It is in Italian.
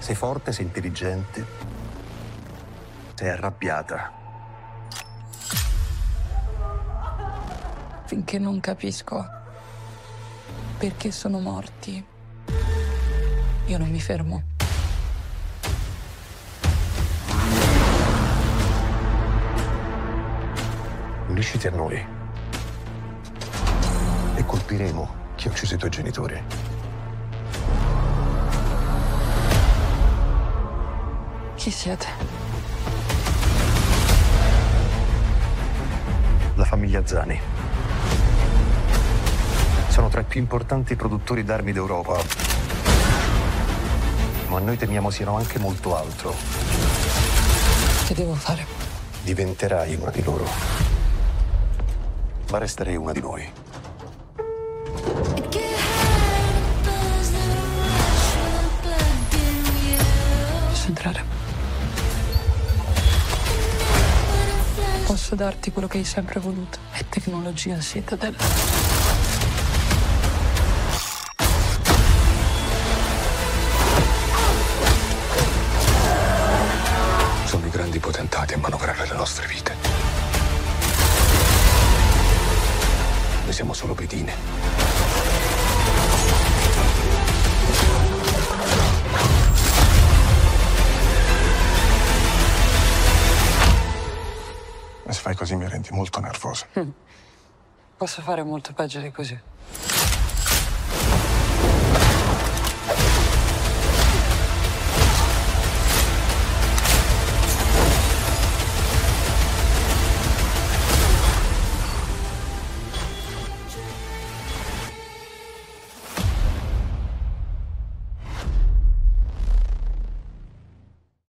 Sei forte, sei intelligente, sei arrabbiata. Finché non capisco perché sono morti, io non mi fermo. Unisciti a noi e colpiremo chi ha ucciso i tuoi genitori. Chi siete? La famiglia Zani. Sono tra i più importanti produttori d'armi d'Europa. Ma noi temiamo siano anche molto altro. Che devo fare? Diventerai una di loro. Ma resterei una di noi. Posso entrare? Posso darti quello che hai sempre voluto. È tecnologia Citadel. Sono i grandi potentati a manovrare le nostre vite. Noi siamo solo pedine. E se fai così mi rendi molto nervoso. Posso fare molto peggio di così.